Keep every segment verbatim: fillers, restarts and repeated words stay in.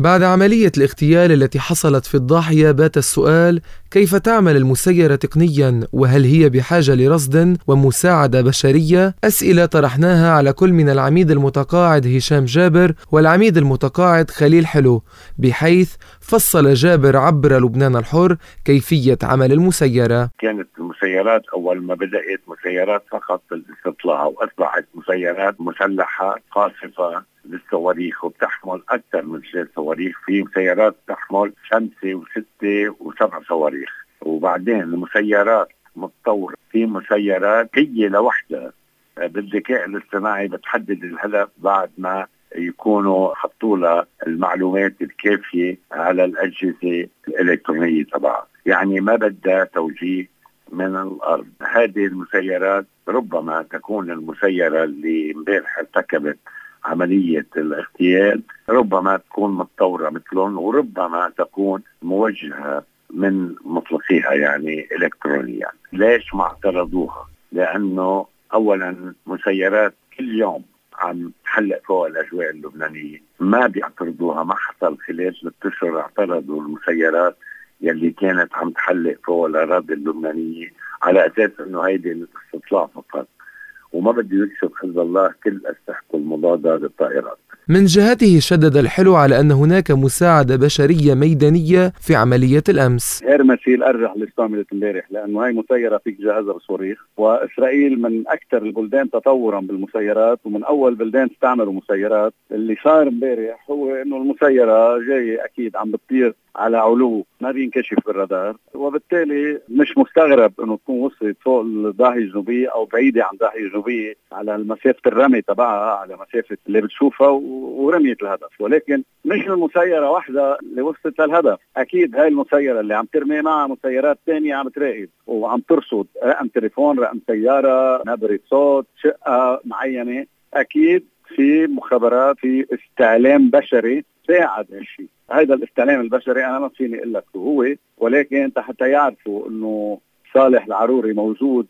بعد عملية الاغتيال التي حصلت في الضاحية بات السؤال: كيف تعمل المسيرة تقنياً؟ وهل هي بحاجة لرصد ومساعدة بشرية؟ أسئلة طرحناها على كل من العميد المتقاعد هشام جابر والعميد المتقاعد خليل حلو، بحيث فصل جابر عبر لبنان الحر كيفية عمل المسيرة. كانت المسيرات أول ما بدأت مسيرات فقط للاستطلاع، وأصبحت مسيرات مسلحة قاصفة للصواريخ وبتحمل أكثر من ثلاث صواريخ. في مسيرات تحمل خمسة وستة وسبع صواريخ. وبعدين المسيرات متطورة، في مسيرات هي لوحدها بالذكاء الاصطناعي بتحدد الهدف بعد ما يكونوا حطوا لها المعلومات الكافية على الأجهزة الإلكترونية تبعها، يعني ما بدها توجيه من الأرض. هذه المسيرات ربما تكون المسيرة اللي امبارح ارتكبت عملية الاغتيال ربما تكون متطورة مثلهم، وربما تكون موجهة من مطلقيها يعني إلكترونيا. ليش ما اعترضوها؟ لأنه أولا مسيرات كل يوم عم تحلق فوق الأجواء اللبنانية، ما بيعترضوها. ما حصل خلال ثلاث أشهر اعترضوا المسيرات يلي كانت عم تحلق فوق الأراضي اللبنانية على أساس أنه هيدي الاستطلاع فقط، وما بده يكشف حزب الله كل أسلحته المضادة للطائرات. من جهته شدد الحلو على أن هناك مساعدة بشرية ميدانية في عملية الأمس. إرمسيل أرجح اللي استعملت امبارح، لأنه هاي مسيرة فيك جهازها بصواريخ، وإسرائيل من أكثر البلدان تطورا بالمسيرات ومن أول بلدان استعملوا مسيرات. اللي صار امبارح هو إنه المسيرة جاية أكيد عم بتطير على علو ما بينكشف بالرادار، وبالتالي مش مستغرب إنه تكون وصلت فوق الضاحية الجنوبية أو بعيدة عن الضاحية الجنوبية على مسافة الرمي تبعها، على مسافة اللي بتشوفها ورميت الهدف. ولكن مش المسيرة واحدة اللي وصلت للهدف، أكيد هاي المسيرة اللي عم ترمي معها مسيرات تانية عم تراقب وعم ترصد رقم تليفون، رقم سيارة، نبرة صوت، شقة معينة. أكيد في مخابرات، في استعلام بشري ساعد هالشيء. هذا الاستعلام البشري أنا ما فيني أقول لك هو، ولكن أنت حتى يعرفوا إنه صالح العروري موجود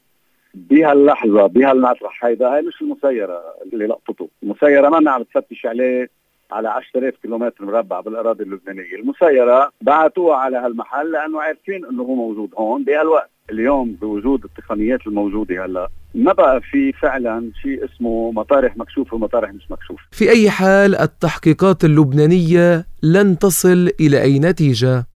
بهاللحظة بهالمسرح، هيدا هاي مش المسيرة اللي لقطته. المسيرة ما عم تفتش عليه على عشرة آلاف كيلومتر مربع بالأراضي اللبنانية. المسيرة بعتوها على هالمحل لأنه عارفين إنه هو موجود هون بهالوقت. اليوم بوجود التقنيات الموجودة هلا ما بقى في فعلا شيء اسمه مطارح مكشوفة ومطارح مش مكشوفة. في أي حال التحقيقات اللبنانية لن تصل إلى أي نتيجة.